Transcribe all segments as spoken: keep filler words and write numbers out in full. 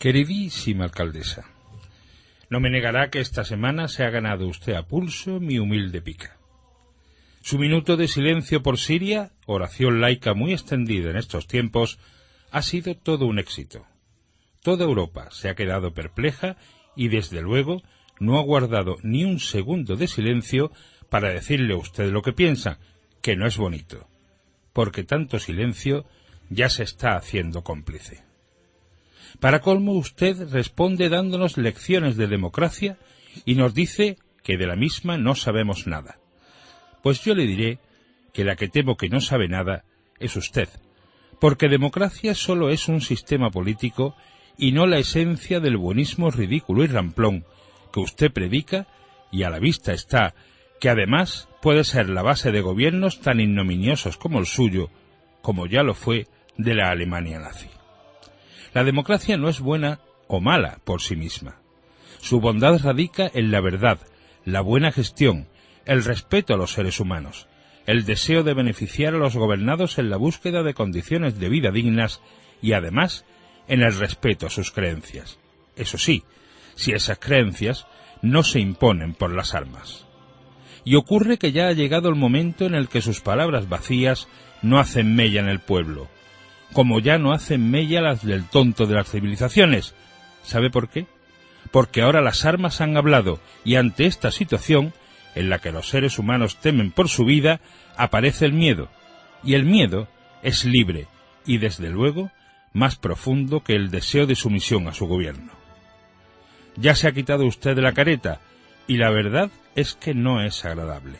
Queridísima alcaldesa, no me negará que esta semana se ha ganado usted a pulso mi humilde pica. Su minuto de silencio por Siria, oración laica muy extendida en estos tiempos, ha sido todo un éxito. Toda Europa se ha quedado perpleja y, desde luego, no ha guardado ni un segundo de silencio para decirle a usted lo que piensa, que no es bonito, porque tanto silencio ya se está haciendo cómplice. Para colmo, usted responde dándonos lecciones de democracia y nos dice que de la misma no sabemos nada. Pues yo le diré que la que temo que no sabe nada es usted, porque democracia solo es un sistema político y no la esencia del buenismo ridículo y ramplón que usted predica, y a la vista está que además puede ser la base de gobiernos tan ignominiosos como el suyo, como ya lo fue de la Alemania nazi. La democracia no es buena o mala por sí misma. Su bondad radica en la verdad, la buena gestión, el respeto a los seres humanos, el deseo de beneficiar a los gobernados en la búsqueda de condiciones de vida dignas y, además, en el respeto a sus creencias. Eso sí, si esas creencias no se imponen por las armas. Y ocurre que ya ha llegado el momento en el que sus palabras vacías no hacen mella en el pueblo, como ya no hacen mella las del tonto de las civilizaciones. ¿Sabe por qué? Porque ahora las armas han hablado, y ante esta situación, en la que los seres humanos temen por su vida, aparece el miedo. Y el miedo es libre, y desde luego, más profundo que el deseo de sumisión a su gobierno. Ya se ha quitado usted de la careta, y la verdad es que no es agradable.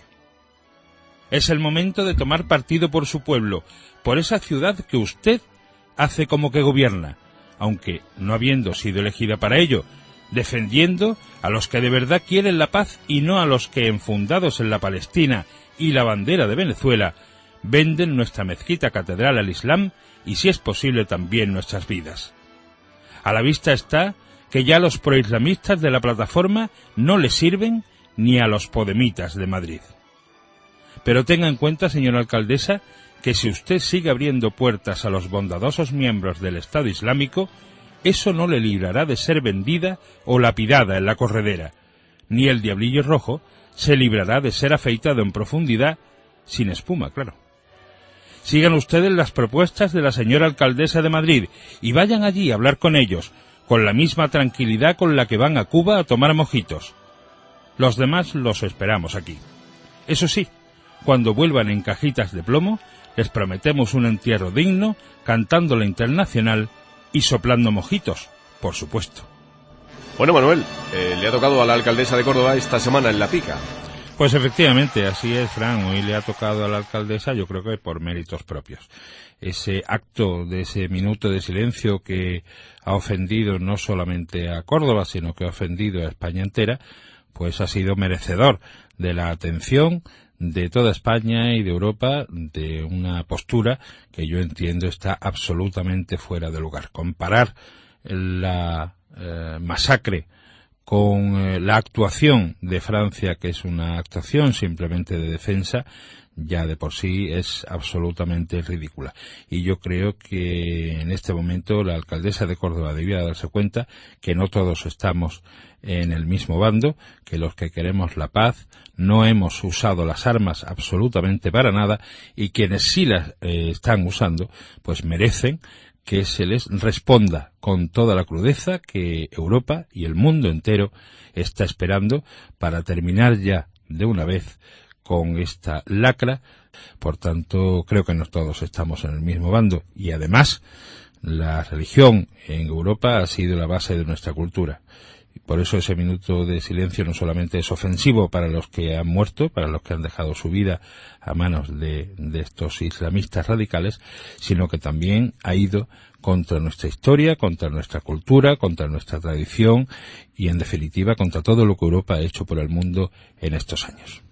Es el momento de tomar partido por su pueblo, por esa ciudad que usted hace como que gobierna, aunque no habiendo sido elegida para ello, defendiendo a los que de verdad quieren la paz y no a los que, enfundados en la Palestina y la bandera de Venezuela, venden nuestra mezquita catedral al Islam y, si es posible, también nuestras vidas. A la vista está que ya los proislamistas de la plataforma no le sirven ni a los podemitas de Madrid. Pero tenga en cuenta, señora alcaldesa, que si usted sigue abriendo puertas a los bondadosos miembros del Estado Islámico, eso no le librará de ser vendida o lapidada en la corredera, ni el diablillo rojo se librará de ser afeitado en profundidad, sin espuma, claro. Sigan ustedes las propuestas de la señora alcaldesa de Madrid y vayan allí a hablar con ellos, con la misma tranquilidad con la que van a Cuba a tomar mojitos. Los demás los esperamos aquí. Eso sí, cuando vuelvan en cajitas de plomo, les prometemos un entierro digno, cantando la Internacional y soplando mojitos, por supuesto. Bueno, Manuel, eh, le ha tocado a la alcaldesa de Córdoba esta semana en la pica. Pues efectivamente, así es, Fran. Hoy le ha tocado a la alcaldesa, yo creo que por méritos propios. Ese acto de ese minuto de silencio que ha ofendido no solamente a Córdoba, sino que ha ofendido a España entera, pues ha sido merecedor de la atención de toda España y de Europa, de una postura que yo entiendo está absolutamente fuera de lugar. Comparar la eh, masacre con eh, la actuación de Francia, que es una actuación simplemente de defensa, ya de por sí es absolutamente ridícula. Y yo creo que en este momento la alcaldesa de Córdoba debía darse cuenta que no todos estamos en el mismo bando, que los que queremos la paz no hemos usado las armas absolutamente para nada, y quienes sí las eh, están usando, pues merecen que se les responda con toda la crudeza que Europa y el mundo entero está esperando para terminar ya de una vez con esta lacra. Por tanto, creo que no todos estamos en el mismo bando, y además la religión en Europa ha sido la base de nuestra cultura. Y por eso ese minuto de silencio no solamente es ofensivo para los que han muerto, para los que han dejado su vida a manos de, de estos islamistas radicales, sino que también ha ido contra nuestra historia, contra nuestra cultura, contra nuestra tradición y, en definitiva, contra todo lo que Europa ha hecho por el mundo en estos años.